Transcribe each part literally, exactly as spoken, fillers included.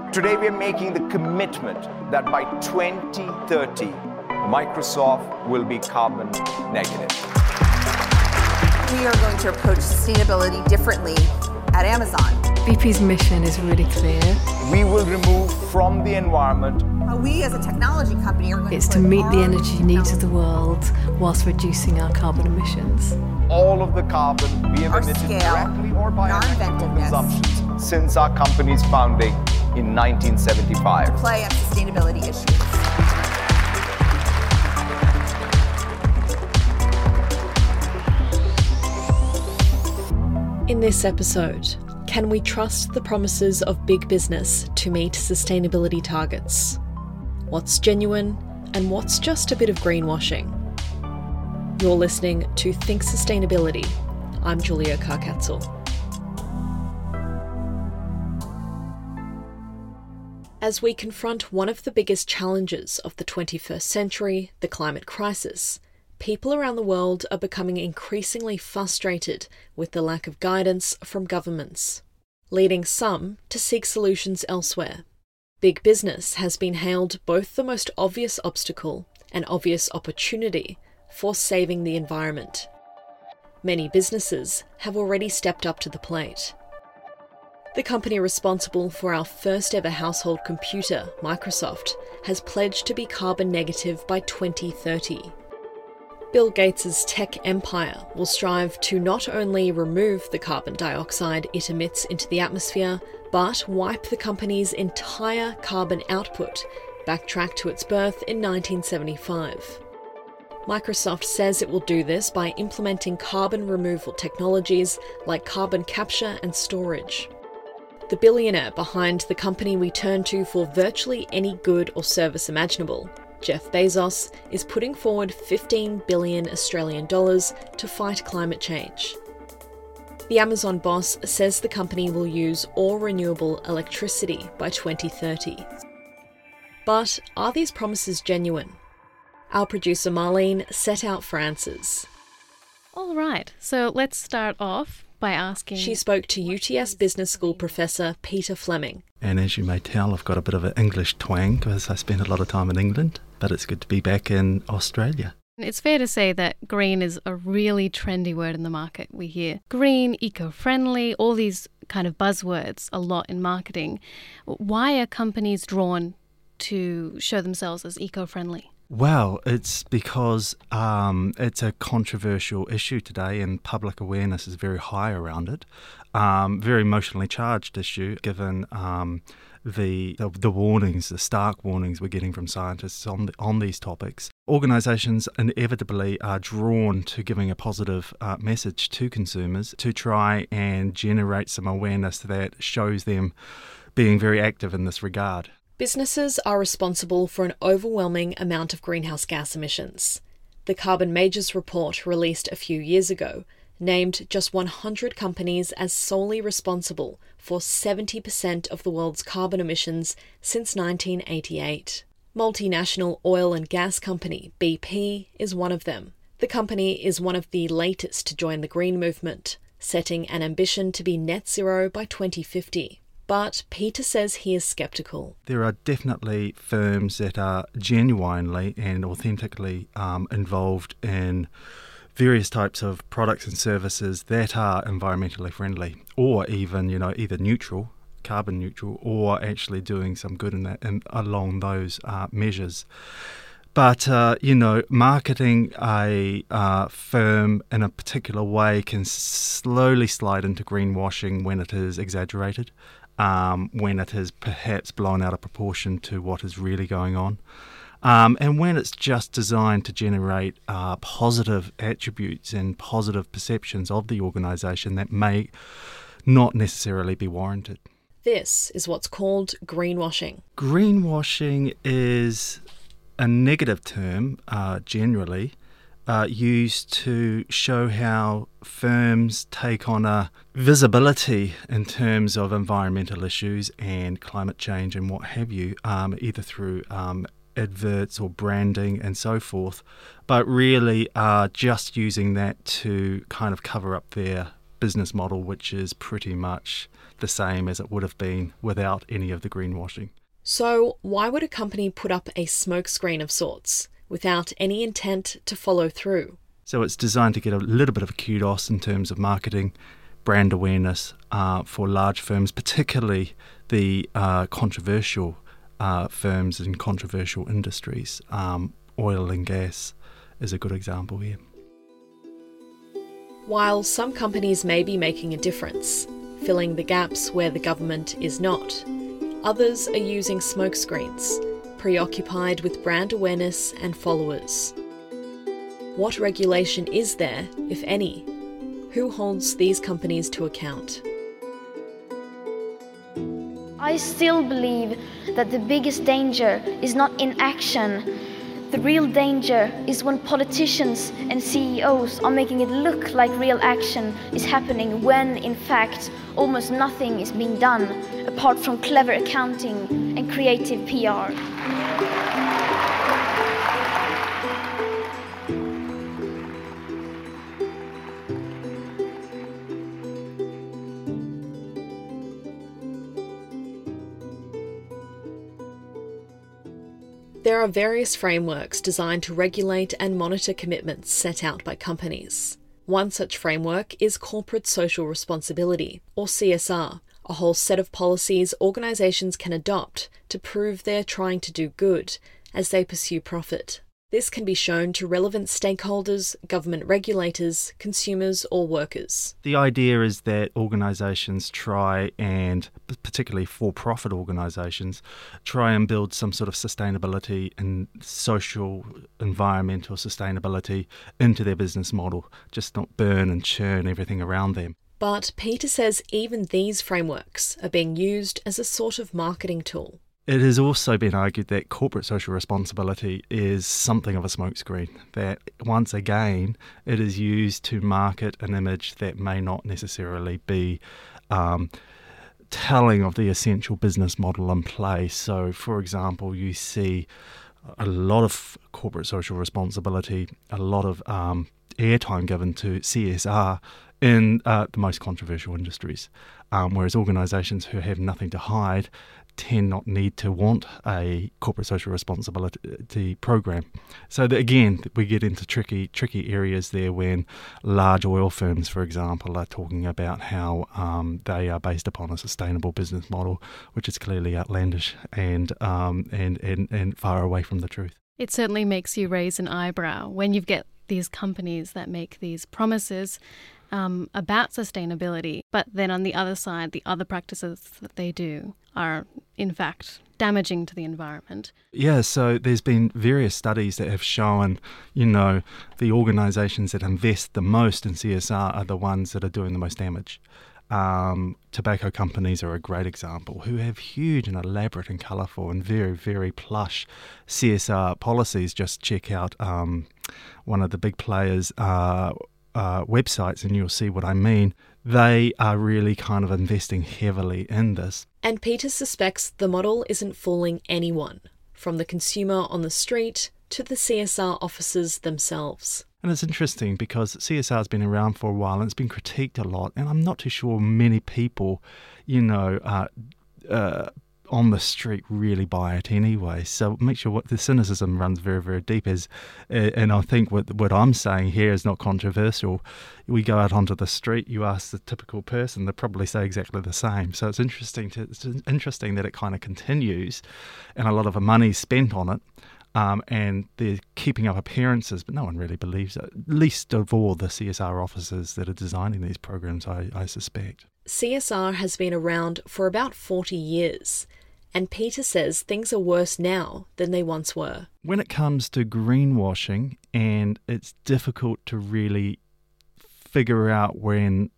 Today we are making the commitment that by twenty thirty, Microsoft will be carbon negative. We are going to approach sustainability differently at Amazon. B P's mission is really clear. We will remove from the environment. We as a technology company are going It's to to put meet the our energy needs of the world whilst reducing our carbon emissions. All of the carbon we have Our emitted scale, directly or by our our actual inventiveness. consumptions since our company's founding in nineteen seventy-five. play on sustainability issues. In this episode, can we trust the promises of big business to meet sustainability targets? What's genuine and what's just a bit of greenwashing? You're listening to Think Sustainability. I'm Julia Karkatzel. As we confront one of the biggest challenges of the twenty-first century, the climate crisis, people around the world are becoming increasingly frustrated with the lack of guidance from governments, leading some to seek solutions elsewhere. Big business has been hailed both the most obvious obstacle and obvious opportunity for saving the environment. Many businesses have already stepped up to the plate. The company responsible for our first ever household computer, Microsoft, has pledged to be carbon negative by twenty thirty. Bill Gates' tech empire will strive to not only remove the carbon dioxide it emits into the atmosphere, but wipe the company's entire carbon output, backtracked to its birth in nineteen seventy-five. Microsoft says it will do this by implementing carbon removal technologies like carbon capture and storage. The billionaire behind the company we turn to for virtually any good or service imaginable, Jeff Bezos, is putting forward fifteen billion Australian dollars to fight climate change. The Amazon boss says the company will use all renewable electricity by twenty thirty. But are these promises genuine? Our producer Marlene set out for answers. All right, so let's start off by asking... She spoke to U T S Business School professor Peter Fleming. And as you may tell, I've got a bit of an English twang because I spent a lot of time in England, but it's good to be back in Australia. It's fair to say that green is a really trendy word in the market. We hear green, eco-friendly, all these kind of buzzwords a lot in marketing. Why are companies drawn to show themselves as eco-friendly? Well, it's because um, it's a controversial issue today and public awareness is very high around it. Um, very emotionally charged issue given um, the, the the warnings, the stark warnings we're getting from scientists on the, on these topics. Organisations inevitably are drawn to giving a positive uh, message to consumers to try and generate some awareness that shows them being very active in this regard. Businesses are responsible for an overwhelming amount of greenhouse gas emissions. The Carbon Majors report released a few years ago named just one hundred companies as solely responsible for seventy percent of the world's carbon emissions since nineteen eighty-eight. Multinational oil and gas company B P is one of them. The company is one of the latest to join the green movement, setting an ambition to be net zero by twenty fifty. But Peter says he is sceptical. There are definitely firms that are genuinely and authentically um, involved in various types of products and services that are environmentally friendly, or even, you know, either neutral, carbon neutral, or actually doing some good in that in, along those uh, measures. But, uh, you know, marketing a uh, firm in a particular way can slowly slide into greenwashing when it is exaggerated. Um, when it is perhaps blown out of proportion to what is really going on. Um, and when it's just designed to generate uh, positive attributes and positive perceptions of the organisation that may not necessarily be warranted. This is what's called greenwashing. Greenwashing is a negative term, uh, generally, Uh, used to show how firms take on a visibility in terms of environmental issues and climate change and what have you, um, either through um, adverts or branding and so forth, but really are just using that to kind of cover up their business model, which is pretty much the same as it would have been without any of the greenwashing. So why would a company put up a smokescreen of sorts without any intent to follow through? So it's designed to get a little bit of a kudos in terms of marketing, brand awareness uh, for large firms, particularly the uh, controversial uh, firms in controversial industries. Um, oil and gas is a good example here. While some companies may be making a difference, filling the gaps where the government is not, others are using smokescreens, preoccupied with brand awareness and followers. What regulation is there, if any? Who holds these companies to account? I still believe that the biggest danger is not inaction. The real danger is when politicians and C E Os are making it look like real action is happening when, in fact, almost nothing is being done apart from clever accounting and creative P R. There are various frameworks designed to regulate and monitor commitments set out by companies. One such framework is Corporate Social Responsibility, or C S R, a whole set of policies organisations can adopt to prove they're trying to do good as they pursue profit. This can be shown to relevant stakeholders, government regulators, consumers, or workers. The idea is that organisations try and, particularly for-profit organisations, try and build some sort of sustainability and social, environmental sustainability into their business model, just not burn and churn everything around them. But Peter says even these frameworks are being used as a sort of marketing tool. It has also been argued that corporate social responsibility is something of a smokescreen, that once again it is used to market an image that may not necessarily be um, telling of the essential business model in place. So, for example, you see a lot of corporate social responsibility, a lot of um, airtime given to C S R in uh, the most controversial industries, um, whereas organisations who have nothing to hide tend not need to want a corporate social responsibility program. So that, again, we get into tricky tricky areas there when large oil firms, for example, are talking about how um, they are based upon a sustainable business model, which is clearly outlandish and, um, and, and, and far away from the truth. It certainly makes you raise an eyebrow when you get these companies that make these promises um, about sustainability, but then on the other side, the other practices that they do are, in fact, damaging to the environment. Yeah, so there's been various studies that have shown, you know, the organisations that invest the most in C S R are the ones that are doing the most damage. Um, tobacco companies are a great example, who have huge and elaborate and colourful and very, very plush C S R policies. Just check out um, one of the big players' uh, uh, websites and you'll see what I mean. They are really kind of investing heavily in this. And Peter suspects the model isn't fooling anyone, from the consumer on the street to the C S R officers themselves. And it's interesting because C S R has been around for a while and it's been critiqued a lot, and I'm not too sure many people, you know, uh, uh, on the street really buy it anyway. So make sure what the cynicism runs very, very deep is, uh, and I think what what I'm saying here is not controversial. We go out onto the street, you ask the typical person, they'll probably say exactly the same. So it's interesting to it's interesting that it kind of continues, and a lot of the money's spent on it. Um, and they're keeping up appearances, but no one really believes it, least of all the C S R officers that are designing these programs, I, I suspect. C S R has been around for about forty years, and Peter says things are worse now than they once were. When it comes to greenwashing, and it's difficult to really figure out when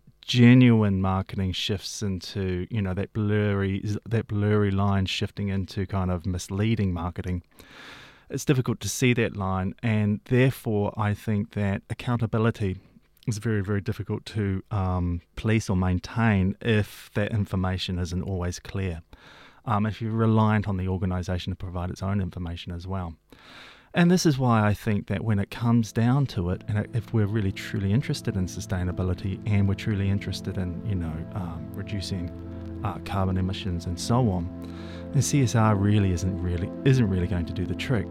genuine marketing shifts into, you know, that blurry that blurry line shifting into kind of misleading marketing. It's difficult to see that line, and therefore I think that accountability is very, very difficult to um, police or maintain if that information isn't always clear. Um, if you're reliant on the organisation to provide its own information as well. And this is why I think that when it comes down to it, and if we're really truly interested in sustainability and we're truly interested in, you know, um, reducing uh, carbon emissions and so on, then C S R really isn't really isn't really going to do the trick.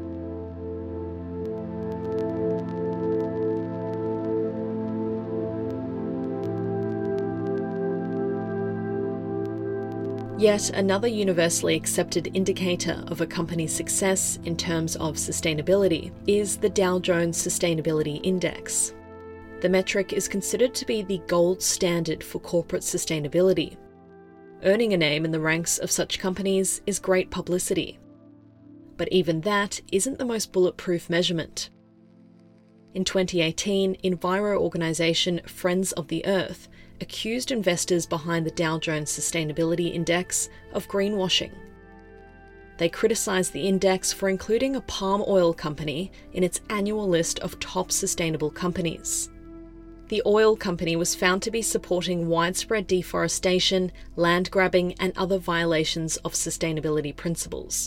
Yet another universally accepted indicator of a company's success in terms of sustainability is the Dow Jones Sustainability Index. The metric is considered to be the gold standard for corporate sustainability. Earning a name in the ranks of such companies is great publicity. But even that isn't the most bulletproof measurement. In twenty eighteen, enviro organisation Friends of the Earth accused investors behind the Dow Jones Sustainability Index of greenwashing. They criticised the index for including a palm oil company in its annual list of top sustainable companies. The oil company was found to be supporting widespread deforestation, land grabbing, and other violations of sustainability principles.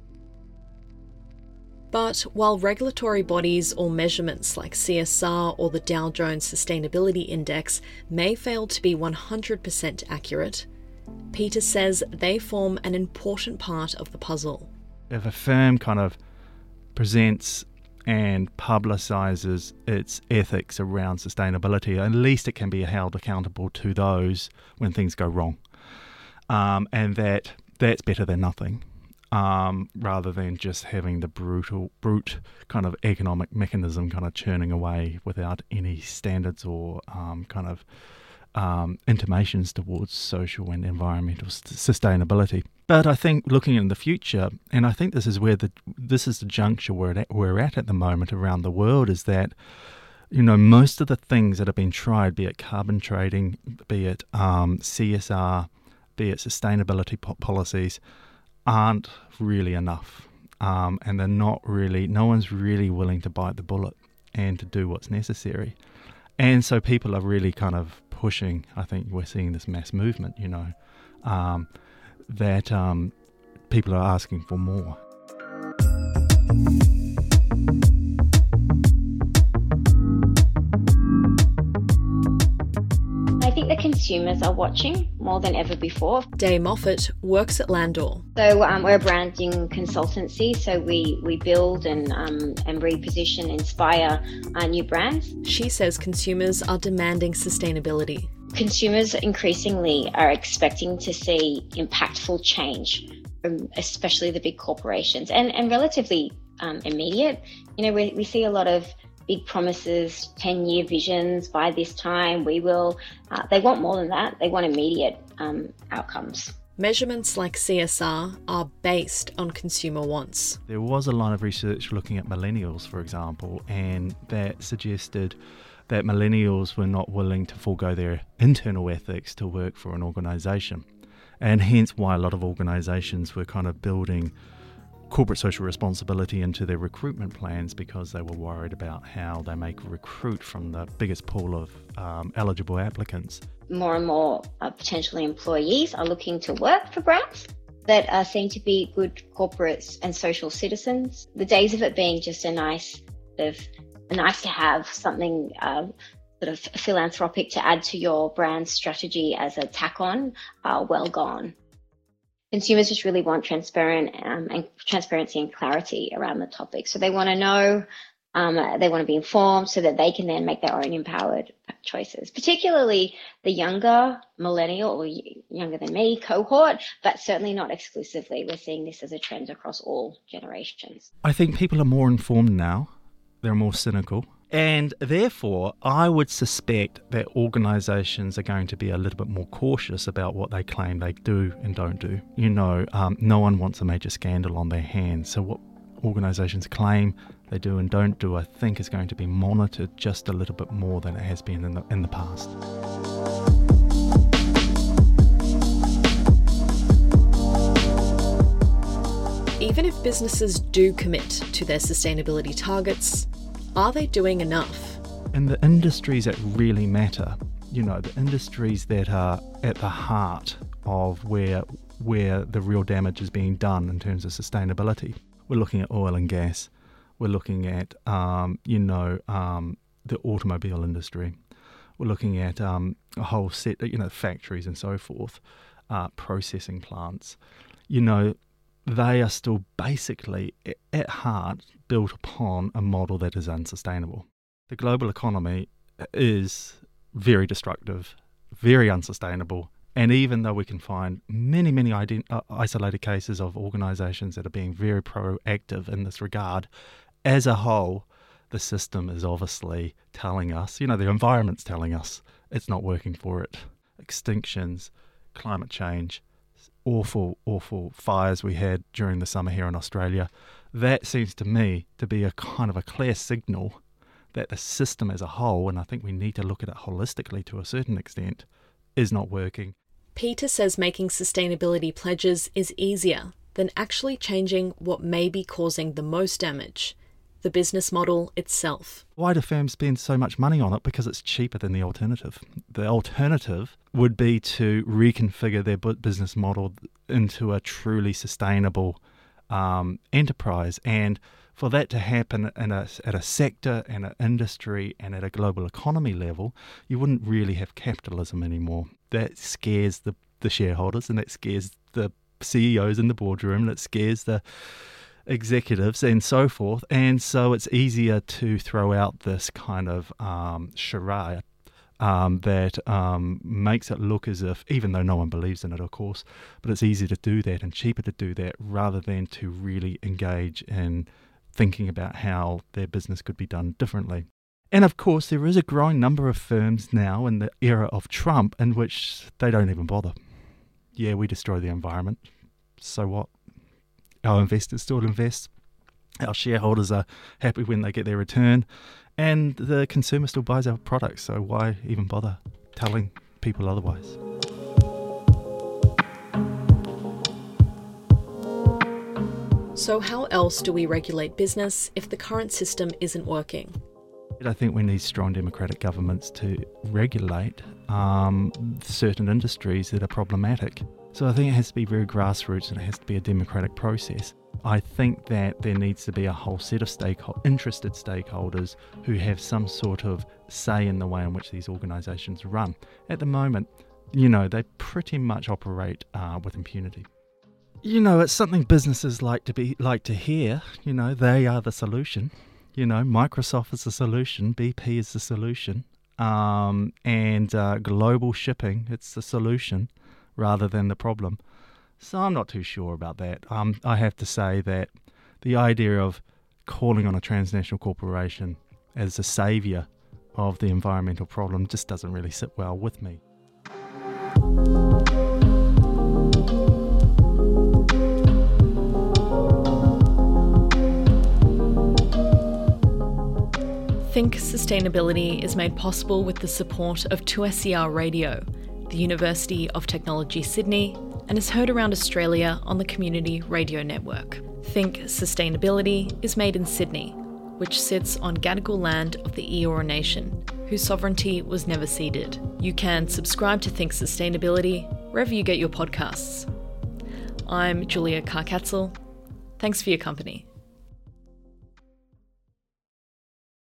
But while regulatory bodies or measurements like C S R or the Dow Jones Sustainability Index may fail to be one hundred percent accurate, Peter says they form an important part of the puzzle. If a firm kind of presents and publicises its ethics around sustainability, at least it can be held accountable to those when things go wrong. Um, and that that's better than nothing. Um, rather than just having the brutal, brute kind of economic mechanism kind of churning away without any standards or um, kind of um, intimations towards social and environmental s- sustainability. But I think looking in the future, and I think this is where the this is the juncture we're at, we're at at the moment around the world, is that, you know, most of the things that have been tried, be it carbon trading, be it um, C S R, be it sustainability po- policies, aren't really enough, um, and they're not really, no one's really willing to bite the bullet and to do what's necessary. And so people are really kind of pushing, I think we're seeing this mass movement, you know, um, that um, people are asking for more. I think the consumers are watching more than ever before. Day Moffat works at Landor. So um, we're a branding consultancy, so we, we build and um, and reposition, inspire uh, new brands. She says consumers are demanding sustainability. Consumers increasingly are expecting to see impactful change from especially the big corporations, and, and relatively um, immediate. You know, we, we see a lot of big promises, ten-year visions, by this time we will. Uh, they want more than that. They want immediate um, outcomes. Measurements like C S R are based on consumer wants. There was a line of research looking at millennials, for example, and that suggested that millennials were not willing to forego their internal ethics to work for an organisation. And hence why a lot of organisations were kind of building corporate social responsibility into their recruitment plans, because they were worried about how they may recruit from the biggest pool of um, eligible applicants. More and more uh, potential employees are looking to work for brands that uh, seem to be good corporates and social citizens. The days of it being just a nice, sort of, a nice to have, something uh, sort of philanthropic to add to your brand strategy as a tack on, are well gone. Consumers just really want transparent um, and transparency and clarity around the topic. So they want to know, um, they want to be informed so that they can then make their own empowered choices, particularly the younger millennial or younger than me cohort, but certainly not exclusively. We're seeing this as a trend across all generations. I think people are more informed now. They're more cynical. And therefore, I would suspect that organisations are going to be a little bit more cautious about what they claim they do and don't do. You know, um, no one wants a major scandal on their hands. So what organisations claim they do and don't do, I think, is going to be monitored just a little bit more than it has been in the, in the past. Even if businesses do commit to their sustainability targets, are they doing enough? In the industries that really matter, you know, the industries that are at the heart of where where the real damage is being done in terms of sustainability. We're looking at oil and gas, We're looking at, um, you know, um, the automobile industry. We're looking at um, a whole set, you know, factories and so forth, uh, processing plants. You know, they are still basically, at heart, built upon a model that is unsustainable. The global economy is very destructive, very unsustainable, and even though we can find many, many ident- uh, isolated cases of organisations that are being very proactive in this regard, as a whole, the system is obviously telling us, you know, the environment's telling us it's not working for it. Extinctions, climate change, awful, awful fires we had during the summer here in Australia. That seems to me to be a kind of a clear signal that the system as a whole, and I think we need to look at it holistically to a certain extent, is not working. Peter says making sustainability pledges is easier than actually changing what may be causing the most damage, the business model itself. Why do firms spend so much money on it? Because it's cheaper than the alternative. The alternative would be to reconfigure their business model into a truly sustainable um, enterprise. And for that to happen in a, at a sector and an industry and at a global economy level, you wouldn't really have capitalism anymore. That scares the, the shareholders, and that scares the C E Os in the boardroom, and it scares the executives and so forth. And so it's easier to throw out this kind of um, charade um, that um, makes it look as if, even though no one believes in it, of course, but it's easier to do that and cheaper to do that rather than to really engage in thinking about how their business could be done differently. And of course, there is a growing number of firms now in the era of Trump in which they don't even bother. Yeah, we destroy the environment. So what? Our investors still invest. Our shareholders are happy when they get their return. And the consumer still buys our products. So why even bother telling people otherwise? So how else do we regulate business if the current system isn't working? I think we need strong democratic governments to regulate um, certain industries that are problematic. So I think it has to be very grassroots and it has to be a democratic process. I think that there needs to be a whole set of stakeholders, interested stakeholders who have some sort of say in the way in which these organisations run. At the moment, you know, they pretty much operate uh, with impunity. You know, it's something businesses like to be like to hear. You know, they are the solution. You know, Microsoft is the solution, B P is the solution, um, and uh, global shipping, it's the solution rather than the problem. So I'm not too sure about that. Um, I have to say that the idea of calling on a transnational corporation as the saviour of the environmental problem just doesn't really sit well with me. Think Sustainability is made possible with the support of two S E R Radio, the University of Technology Sydney, and is heard around Australia on the Community Radio Network. Think Sustainability is made in Sydney, which sits on Gadigal land of the Eora Nation, whose sovereignty was never ceded. You can subscribe to Think Sustainability wherever you get your podcasts. I'm Julia Karkatzel. Thanks for your company.